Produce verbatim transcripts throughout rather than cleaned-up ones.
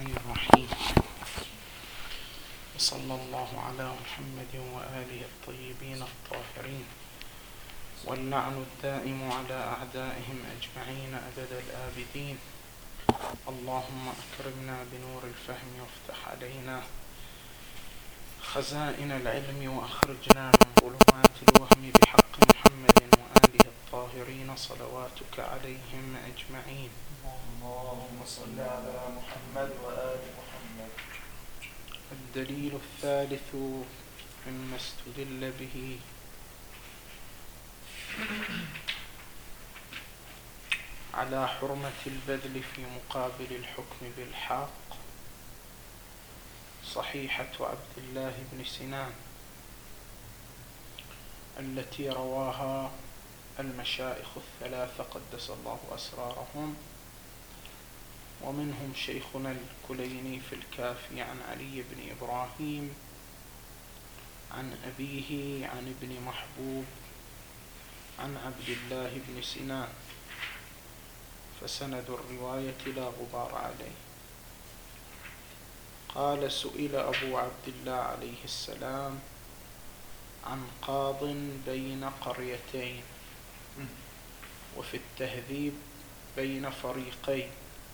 الرحمن الرحيم. وصلى الله على محمد وآله الطيبين الطاهرين، واللعن الدائم على أعدائهم أجمعين أبد الآبدين. اللهم أكرمنا بنور الفهم وافتح علينا خزائن العلم، وأخرجنا من ظلمات الوهم بحق محمد وآله الطاهرين صلواتك عليهم أجمعين. اللهم صل على محمد وآل محمد. الدليل الثالث مما استدل به على حرمة البذل في مقابل الحكم بالحق صحيحة عبد الله بن سنان التي رواها المشايخ الثلاثة قدس الله أسرارهم، ومنهم شيخنا الكليني في الكافي عن علي بن إبراهيم عن أبيه عن ابن محبوب عن عبد الله بن سنان، فسند الرواية لا غبار عليه. قال: سئل أبو عبد الله عليه السلام عن قاض بين قريتين، وفي التهذيب بين فريقين،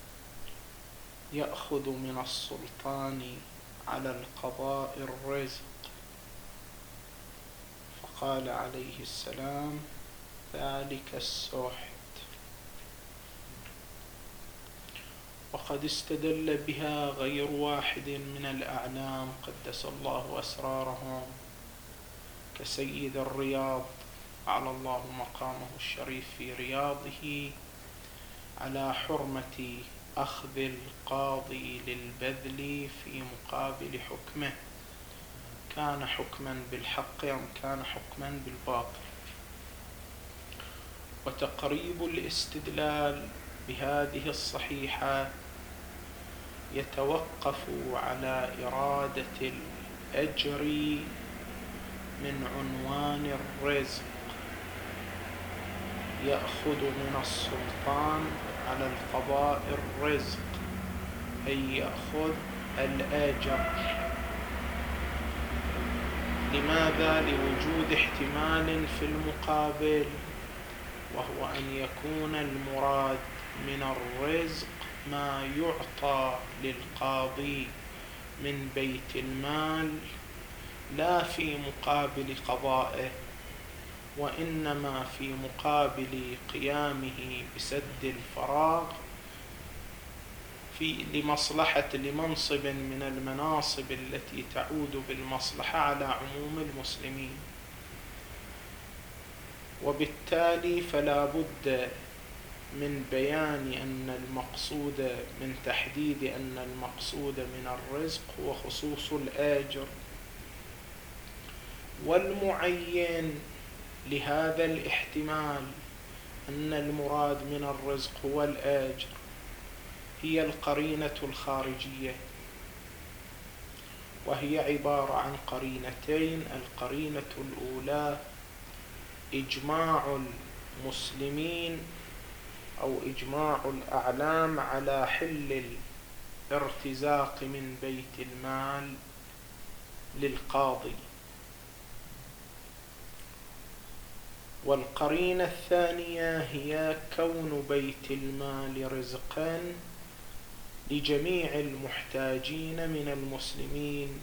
يأخذ من السلطان على القضاء الرزق، فقال عليه السلام: ذلك السحت. وقد استدل بها غير واحد من الأعلام قدس الله أسرارهم، كسيد الرياض على الله مقامه الشريف في رياضه، على حرمة أخذ القاضي للبذل في مقابل حكمه، كان حكما بالحق أم كان حكما بالباطل. وتقريب الاستدلال بهذه الصحيحة يتوقف على إرادة الأجر من عنوان الرزق، يأخذ من السلطان على القضاء الرزق، أي يأخذ الأجر. لماذا؟ لوجود احتمال في المقابل، وهو أن يكون المراد من الرزق ما يعطى للقاضي من بيت المال، لا في مقابل قضائه، وإنما في مقابل قيامه بسد الفراغ في لمصلحة لمنصب من المناصب التي تعود بالمصلحة على عموم المسلمين. وبالتالي فلا بد من بيان أن المقصود من تحديد أن المقصود من الرزق هو خصوص الآجر، والمعين لهذا الاحتمال أن المراد من الرزق هو الآجر هي القرينة الخارجية، وهي عبارة عن قرينتين. القرينة الأولى إجماع المسلمين أو إجماع الأعلام على حل الارتزاق من بيت المال للقاضي، والقرينة الثانية هي كون بيت المال رزقا لجميع المحتاجين من المسلمين،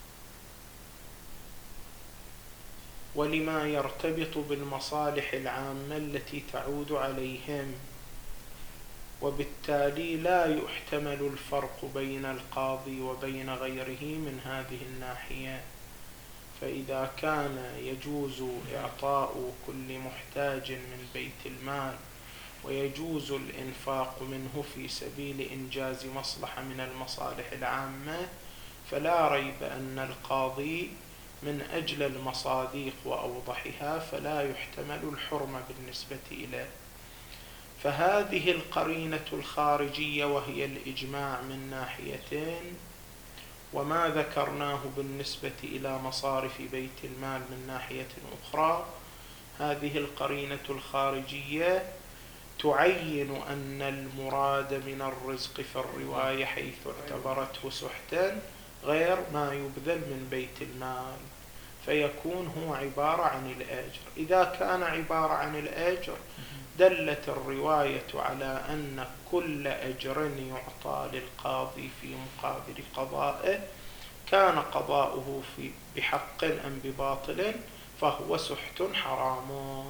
ولما يرتبط بالمصالح العامة التي تعود عليهم. وبالتالي لا يحتمل الفرق بين القاضي وبين غيره من هذه الناحية. فإذا كان يجوز إعطاء كل محتاج من بيت المال ويجوز الإنفاق منه في سبيل إنجاز مصلحة من المصالح العامة، فلا ريب أن القاضي من أجل المصاديق وأوضحها فلا يحتمل الحرمة بالنسبة إليه. فهذه القرينة الخارجية وهي الإجماع من ناحيتين، وما ذكرناه بالنسبة إلى مصارف بيت المال من ناحية أخرى، هذه القرينة الخارجية تعين أن المراد من الرزق في الرواية حيث اعتبرته سحتا غير ما يبذل من بيت المال، فيكون هو عبارة عن الأجر. إذا كان عبارة عن الأجر دلت الرواية على أن كل أجر يعطى للقاضي في مقابل قضائه كان قضاؤه في بحق أم بباطل فهو سحت حرام.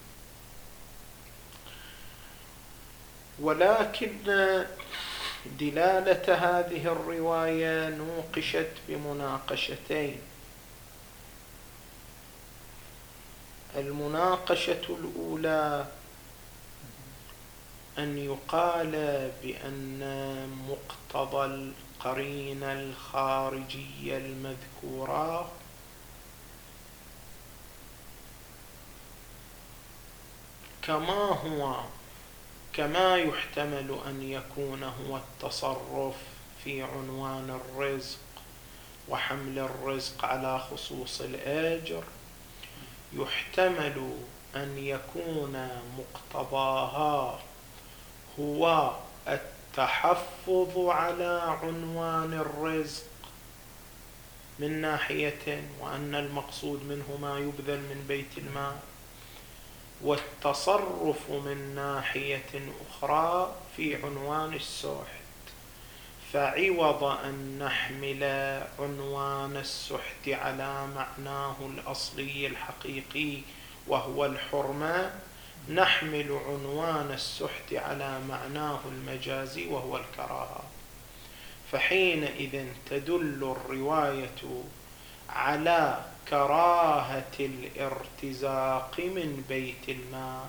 ولكن دلالة هذه الرواية نوقشت بمناقشتين. المناقشة الأولى أن يقال بأن مقتضى القرينة الخارجية المذكورة كما هو كما يحتمل أن يكون هو التصرف في عنوان الرزق وحمل الرزق على خصوص الأجر، يحتمل أن يكون مقتضاها هو التحفظ على عنوان الرزق من ناحية، وأن المقصود منه ما يبذل من بيت المال، والتصرف من ناحية أخرى في عنوان السحت. فعوض أن نحمل عنوان السحت على معناه الأصلي الحقيقي وهو الحرمة، نحمل عنوان السحت على معناه المجازي وهو الكراهة. فحينئذ تدل الرواية على كراهة الارتزاق من بيت المال،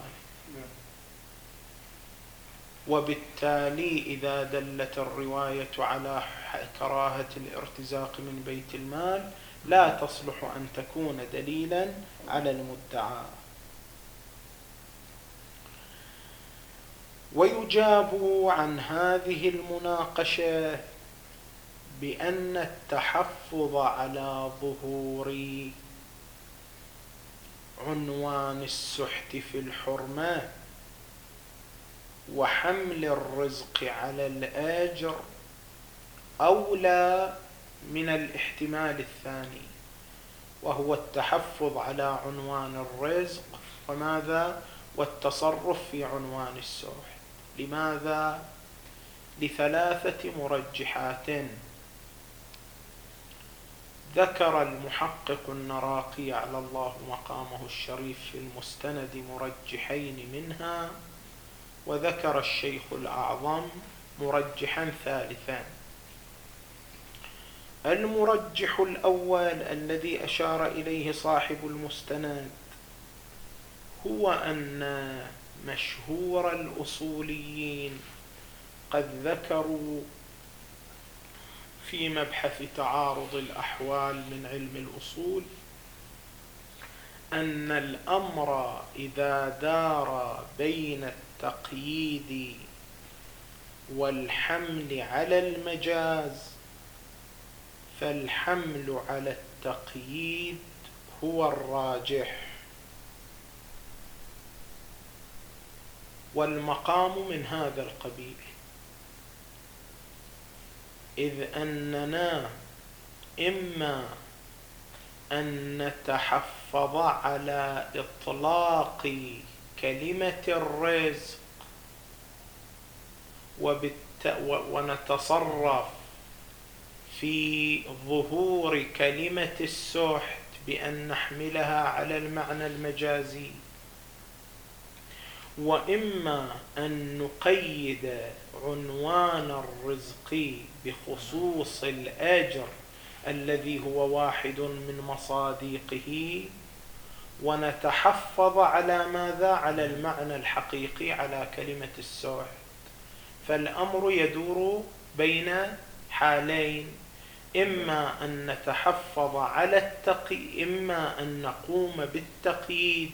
وبالتالي إذا دلت الرواية على كراهة الارتزاق من بيت المال لا تصلح أن تكون دليلا على المدعى. ويجاب عن هذه المناقشة بأن التحفظ على ظهور عنوان السحت في الحرمة وحمل الرزق على الآجر أولى من الاحتمال الثاني، وهو التحفظ على عنوان الرزق وماذا؟ والتصرف في عنوان السحت. لماذا؟ لثلاثة مرجحات. ذكر المحقق النراقي على الله مقامه الشريف في المستند مرجحين منها، وذكر الشيخ الأعظم مرجحا ثالثا. المرجح الأول الذي أشار إليه صاحب المستند هو أن مشهور الأصوليين قد ذكروا في مبحث تعارض الأحوال من علم الأصول أن الأمر إذا دار بين التقييد والحمل على المجاز فالحمل على التقييد هو الراجح، والمقام من هذا القبيل، إذ أننا إما أن نتحفظ على إطلاق كلمة الرزق وبالت... ونتصرف في ظهور كلمة السحت بأن نحملها على المعنى المجازي، وإما أن نقيد عنوان الرزق بخصوص الأجر الذي هو واحد من مصادقه ونتحفظ على ماذا؟ على المعنى الحقيقي على كلمة السحت. فالأمر يدور بين حالين، إما أن نتحفظ على التقي إما أن نقوم بالتقييد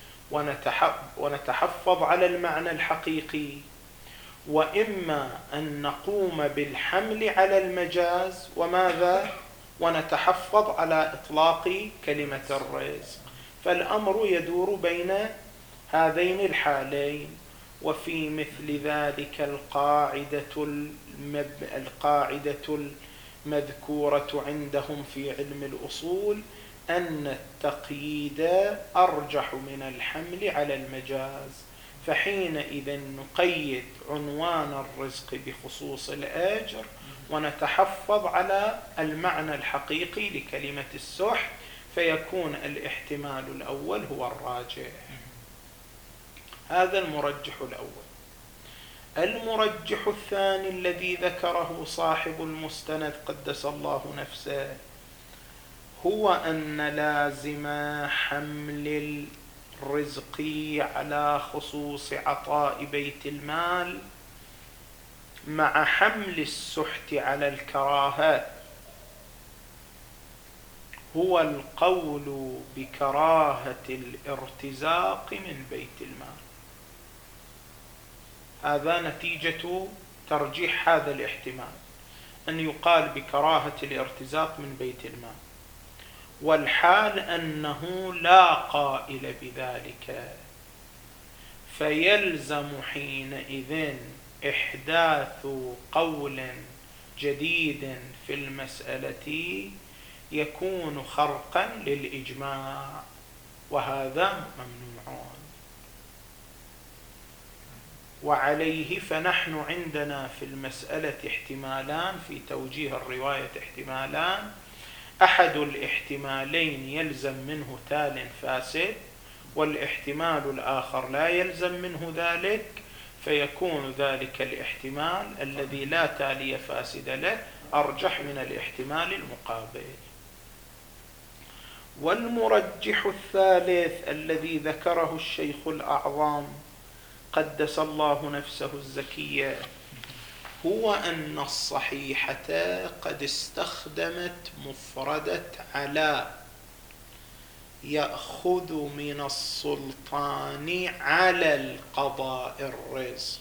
ونتحفظ على المعنى الحقيقي، وإما أن نقوم بالحمل على المجاز وماذا؟ ونتحفظ على إطلاق كلمة الرزق. فالأمر يدور بين هذين الحالين، وفي مثل ذلك القاعدة, المب... القاعدة المذكورة عندهم في علم الأصول أن التقييد أرجح من الحمل على المجاز، فحينئذ نقيد عنوان الرزق بخصوص الأجر ونتحفظ على المعنى الحقيقي لكلمة السحت، فيكون الاحتمال الأول هو الراجح. هذا المرجح الأول. المرجح الثاني الذي ذكره صاحب المستند قدس الله نفسه هو أن لازم حمل الرزق على خصوص عطاء بيت المال مع حمل السحت على الكراهة هو القول بكراهة الارتزاق من بيت المال. هذا نتيجة ترجيح هذا الاحتمال، أن يقال بكراهة الارتزاق من بيت المال، والحال أنه لا قائل بذلك، فيلزم حينئذ إحداث قول جديد في المسألة يكون خرقا للإجماع، وهذا ممنوع. وعليه فنحن عندنا في المسألة احتمالان في توجيه الرواية، احتمالان: أحد الاحتمالين يلزم منه تال فاسد، والاحتمال الآخر لا يلزم منه ذلك، فيكون ذلك الاحتمال الذي لا تالي فاسد له أرجح من الاحتمال المقابل. والمرجح الثالث الذي ذكره الشيخ الأعظم قدس الله نفسه الزكية هو أن الصحيحة قد استخدمت مفردة على يأخذ من السلطان على القضاء الرزق،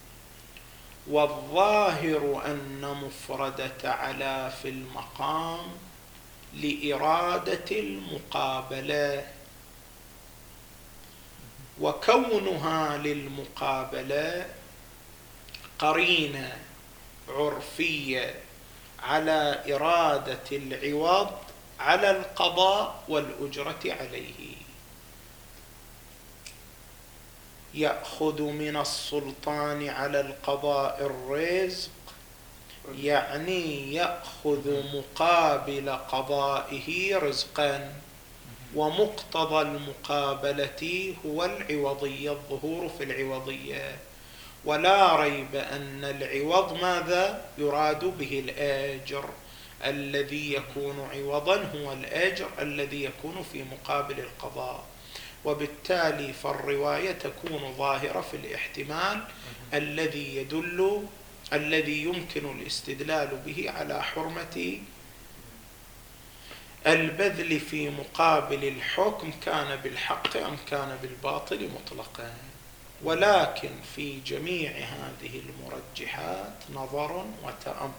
والظاهر أن مفردة على في المقام لإرادة المقابلة، وكونها للمقابلة قرينة عرفية على إرادة العوض على القضاء والأجرة عليه. يأخذ من السلطان على القضاء الرزق يعني يأخذ مقابل قضائه رزقا، ومقتضى المقابلة هو العوضية، الظهور في العوضية، ولا ريب أن العوض ماذا يراد به؟ الأجر. الذي يكون عوضا هو الأجر الذي يكون في مقابل القضاء، وبالتالي فالرواية تكون ظاهرة في الاحتمال الذي يدل الذي يمكن الاستدلال به على حرمة البذل في مقابل الحكم، كان بالحق أم كان بالباطل مطلقا. ولكن في جميع هذه المرجحات نظر وتأمل.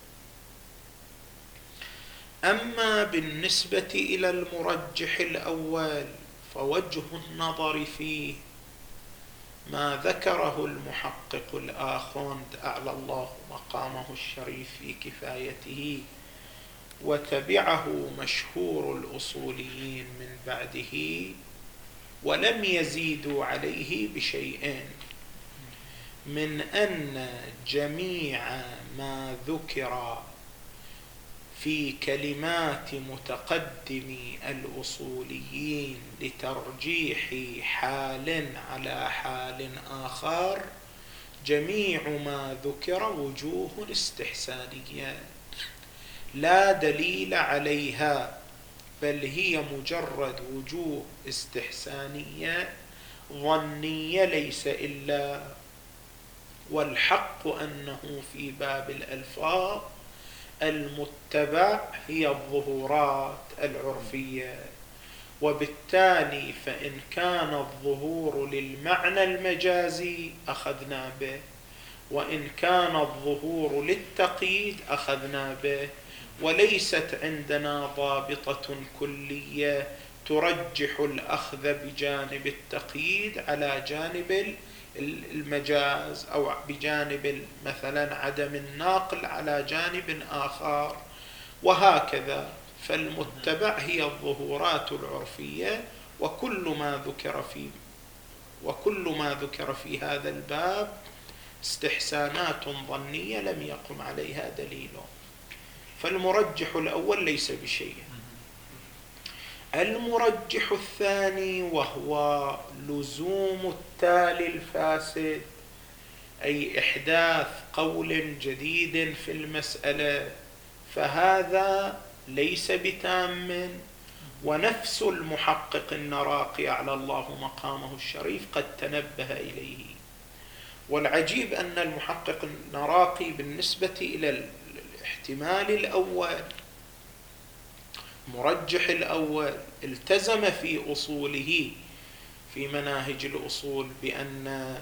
أما بالنسبة إلى المرجح الأول فوجه النظر فيه ما ذكره المحقق الآخوند أعلى الله مقامه الشريف في كفايته، وتبعه مشهور الأصوليين من بعده، ولم يزيدوا عليه بشيئين، من أن جميع ما ذكر في كلمات متقدمي الأصوليين لترجيح حال على حال آخر، جميع ما ذكر وجوه استحسانية لا دليل عليها، بل هي مجرد وجوه استحسانية ظنية ليس إلا. والحق أنه في باب الألفاظ المتبع هي الظهورات العرفية، وبالتالي فإن كان الظهور للمعنى المجازي أخذنا به، وإن كان الظهور للتقييد أخذنا به، وليست عندنا ضابطة كلية ترجح الأخذ بجانب التقييد على جانب المجاز، أو بجانب مثلا عدم النقل على جانب آخر، وهكذا. فالمتبع هي الظهورات العرفية، وكل ما ذكر في وكل ما ذكر في هذا الباب استحسانات ظنية لم يقم عليها دليل. فالمرجح الأول ليس بشيء. المرجح الثاني وهو لزوم التالي الفاسد، أي إحداث قول جديد في المسألة، فهذا ليس بتام، ونفس المحقق النراقي على الله مقامه الشريف قد تنبه إليه. والعجيب أن المحقق النراقي بالنسبة إلى الاحتمال الأول، مرجح الأول، التزم في أصوله في مناهج الأصول بأن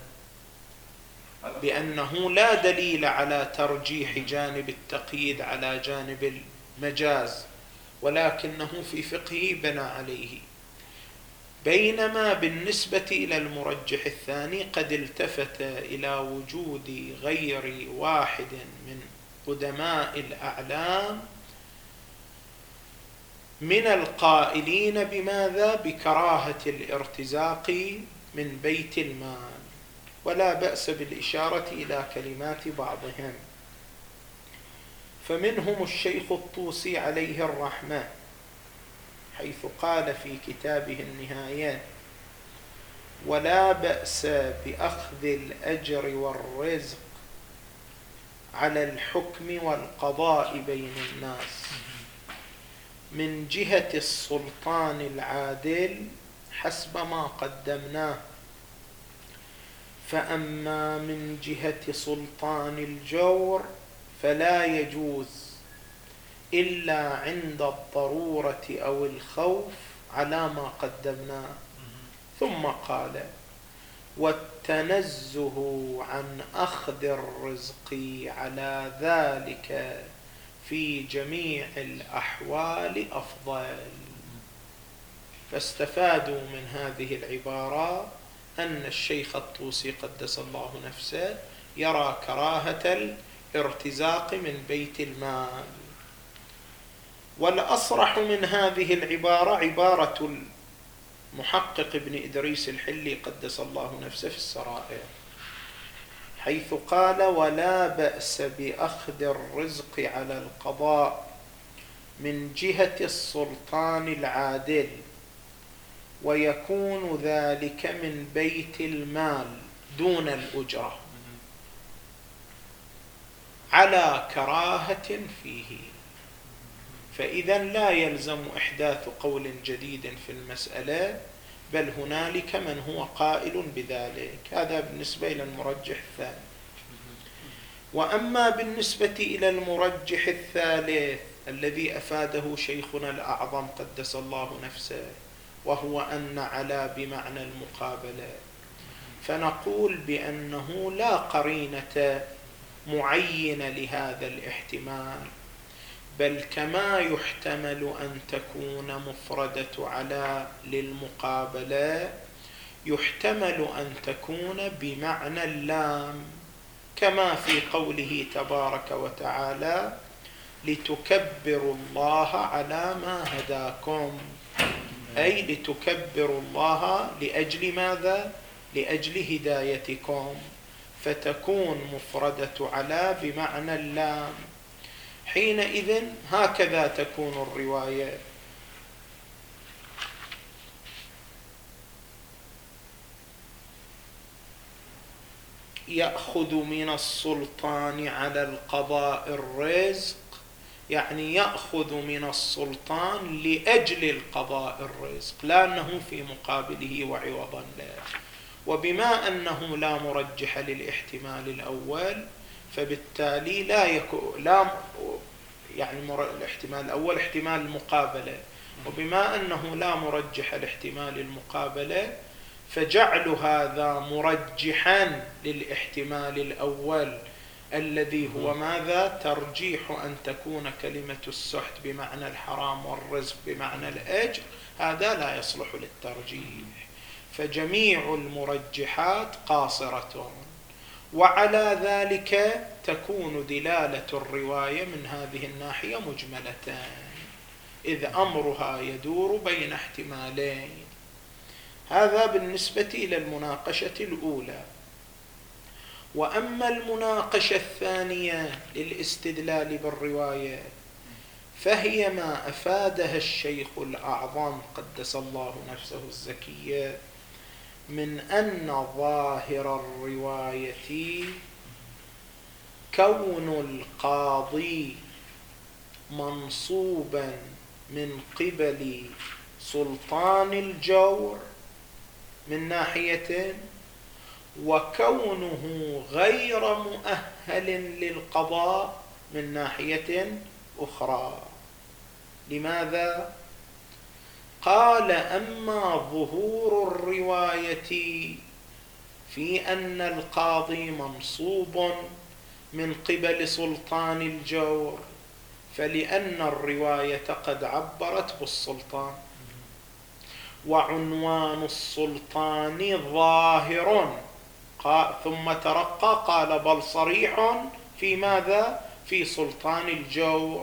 بأنه لا دليل على ترجيح جانب التقييد على جانب المجاز، ولكنه في فقهه بنى عليه. بينما بالنسبة إلى المرجح الثاني قد التفت إلى وجود غير واحد من قدماء الأعلام من القائلين بماذا؟ بكراهة الارتزاق من بيت المال، ولا بأس بالإشارة إلى كلمات بعضهم. فمنهم الشيخ الطوسي عليه الرحمة، حيث قال في كتابه النهاية: ولا بأس بأخذ الأجر والرزق على الحكم والقضاء بين الناس من جهة السلطان العادل حسب ما قدمناه، فأما من جهة سلطان الجور فلا يجوز إلا عند الضرورة أو الخوف على ما قدمناه. ثم قال: والتنزه عن أخذ الرزق على ذلك في جميع الأحوال أفضل. فاستفادوا من هذه العبارة أن الشيخ الطوسي قدس الله نفسه يرى كراهة الارتزاق من بيت المال. والأصرح من هذه العبارة عبارة المحقق ابن إدريس الحلي قدس الله نفسه في السرائر، حيث قال: ولا بأس بأخذ الرزق على القضاء من جهة السلطان العادل، ويكون ذلك من بيت المال دون الأجرة على كراهة فيه. فإذا لا يلزم إحداث قول جديد في المسألة، بل هنالك من هو قائل بذلك. هذا بالنسبة إلى المرجح الثاني. وأما بالنسبة إلى المرجح الثالث الذي أفاده شيخنا الأعظم قدس الله نفسه، وهو أن على بمعنى المقابلة، فنقول بأنه لا قرينة معينة لهذا الاحتمال، بل كما يحتمل أن تكون مفردة على للمقابلة، يحتمل أن تكون بمعنى اللام، كما في قوله تبارك وتعالى: لتكبروا الله على ما هداكم، أي لتكبروا الله لأجل ماذا؟ لأجل هدايتكم، فتكون مفردة على بمعنى اللام. حينئذ هكذا تكون الرواية: يأخذ من السلطان على القضاء الرزق، يعني يأخذ من السلطان لأجل القضاء الرزق، لا أنه في مقابله وعوضا له. وبما أنه لا مرجح للاحتمال الأول، فبالتالي لا يكون لا يعني الاحتمال الأول احتمال المقابلة، وبما أنه لا مرجح لاحتمال المقابلة، فجعل هذا مرجحا للاحتمال الأول الذي هو ماذا؟ ترجيح أن تكون كلمة السحت بمعنى الحرام والرزق بمعنى الأجر، هذا لا يصلح للترجيح. فجميع المرجحات قاصرة، وعلى ذلك تكون دلالة الرواية من هذه الناحية مجملتان، إذ أمرها يدور بين احتمالين. هذا بالنسبة إلى المناقشة الأولى. وأما المناقشة الثانية للاستدلال بالرواية فهي ما أفادها الشيخ الأعظم قدس الله نفسه الزكية من أن ظاهر الرواية كون القاضي منصوبا من قبل سلطان الجور من ناحية، وكونه غير مؤهل للقضاء من ناحية أخرى. لماذا؟ قال: أما ظهور الرواية في أن القاضي منصوب من قبل سلطان الجور فلأن الرواية قد عبرت بالسلطان، وعنوان السلطان ظاهر، ثم ترقى قال: بل صريح في ماذا؟ في سلطان الجور.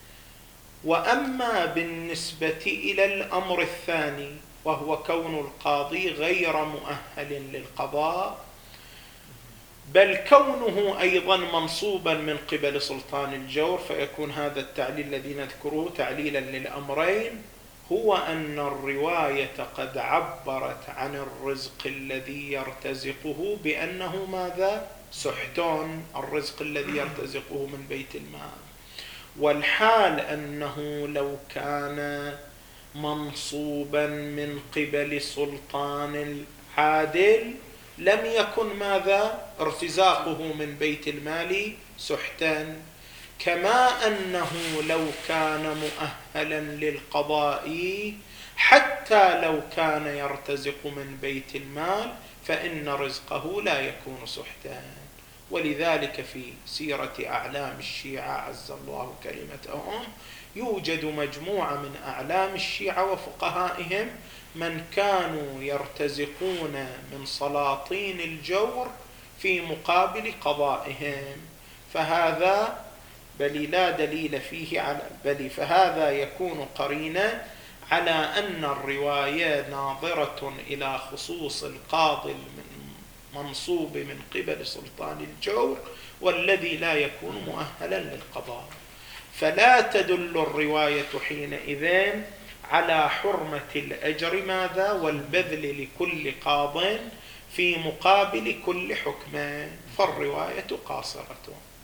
وأما بالنسبة إلى الأمر الثاني وهو كون القاضي غير مؤهل للقضاء، بل كونه أيضا منصوبا من قبل سلطان الجور، فيكون هذا التعليل الذي نذكره تعليلا للأمرين، هو أن الرواية قد عبرت عن الرزق الذي يرتزقه بأنه ماذا؟ سحتون، الرزق الذي يرتزقه من بيت المال. والحال أنه لو كان منصوبا من قبل سلطان العادل لم يكن ماذا؟ ارتزاقه من بيت المال سحتا. كما أنه لو كان مؤهلا للقضاء حتى لو كان يرتزق من بيت المال فإن رزقه لا يكون سحتا. ولذلك في سيرة أعلام الشيعة عز الله كلمتهم يوجد مجموعة من أعلام الشيعة وفقهائهم من كانوا يرتزقون من سلاطين الجور في مقابل قضائهم، فهذا بل لا دليل فيه على بل فهذا يكون قرينا على أن الرواية ناظرة إلى خصوص القاضي المنصوب من قبل سلطان الجور والذي لا يكون مؤهلا للقضاء. فلا تدل الرواية حينئذ على حرمة الأجر ماذا؟ والبذل لكل قاض في مقابل كل حكم، فالرواية قاصرة.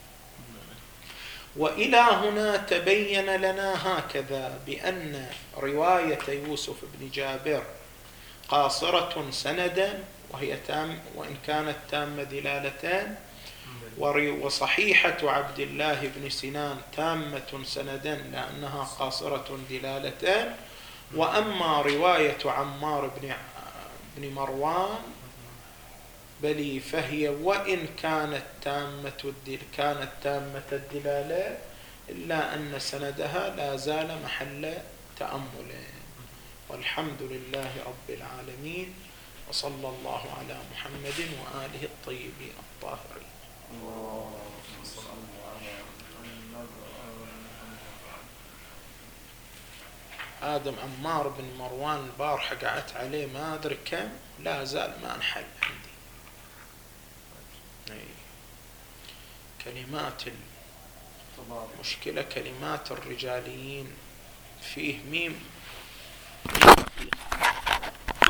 وإلى هنا تبين لنا هكذا بأن رواية يوسف بن جابر قاصرة سندا وهي تام وإن كانت تامة دلالتان، وصحيحة عبد الله بن سنان تامة سندا لأنها قاصرة دلالتان. وأما رواية عمار بن بن مروان بل فهي وإن كانت تامة كانت تامة الدلالة إلا أن سندها لا زال محل تأمل. والحمد لله رب العالمين، وصلى الله على محمد وآله الطيبين الطاهرين. آدم عمار بن مروان البارحة قعدت عليه ما أدري كم، لا زال ما انحل عندي. كلمات المشكلة كلمات الرجاليين فيه ميم